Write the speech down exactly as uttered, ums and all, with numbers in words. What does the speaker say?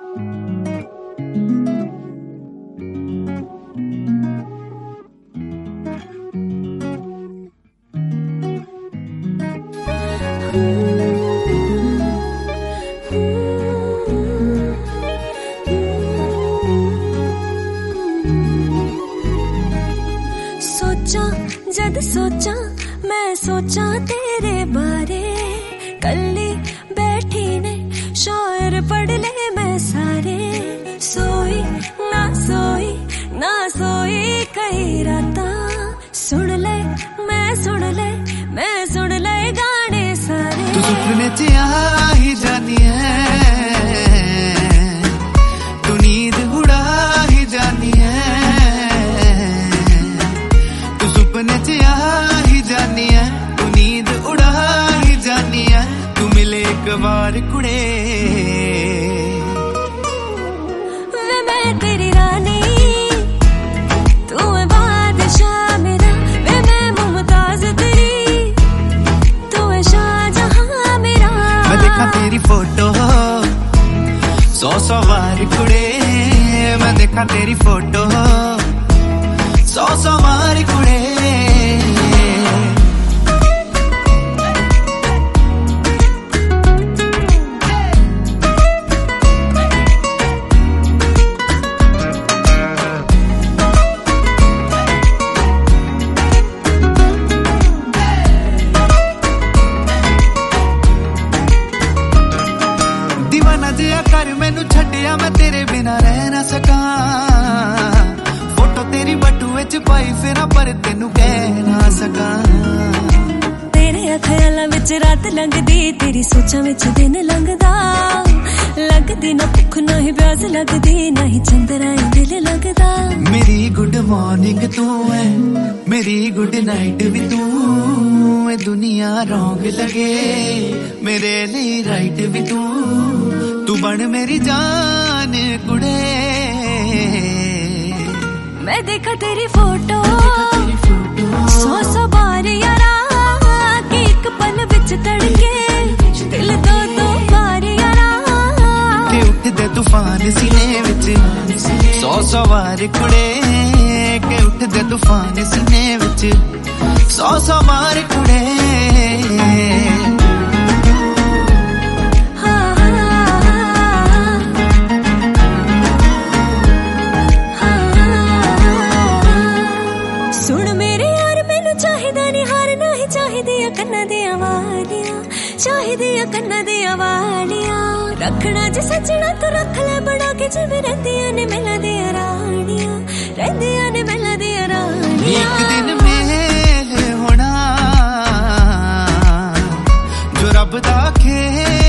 सोचा जद सोचा मैं सोचा तेरे बारे, कल्ली बैठी ने शायर पढ़ ले मैं सारे। सोई ना सोई ना सोई कई राता, सुन ले मैं सुन ले मैं सुन ले गाने सारे। तू सुपने च आ ही जानी है, तू नींद उड़ा ही जानी है, तू सुपने च आ ही जानी है, तू नींद उड़ा ही जानी है। तू मिले एक बार कुड़े वे मैं तेरी रानी, तू है बादशाह मेरा, वे मैं मुमताज तेरी, तू है शाहजहां मेरा। मैं देखा तेरी फोटो सौ सौ बार कुड़े, मैं देखा तेरी फोटो सौ सौ बार कुड़े। दीवाना जिया कर मैनू छड्डिया, मैं तेरे बिना रह ना सका। फोटो तेरी बटुए च पाई फिर पर तेनू कह ना सका। तेरे ख्यालां विच रात लंघदी, तेरी सोचां विच दिन लंघदा। लगदी ना भुख ना ही प्यास लगदी, ना ही चंदरा दिल लगदा। मेरी गुड मॉर्निंग तू है, मेरी गुड नाइट भी तू है। दुनिया रॉन्ग लगे मेरे लिए राइट भी तू, तू बन मेरी जान कुड़े। मैं देखा तेरी फोटो सौ सौ बार यारा, कि एक पल विच तड़के दिल दो दो बार यारा। के उठदे तूफान सीने विच सौ सौ बार कुड़े, के उठदे तूफान सीने विच सौ सौ बार कुड़े। कन्ना दिया वालियां चाहिदिया, कन्ना दिया वालियां रखना जे सजना तो रख ले बड़ा के, जिवें रहंदियां ने मेला दिया रानियां, रहंदियां ने मेला दिया रानियां। एक दिन मेल होना जो रब दा खेल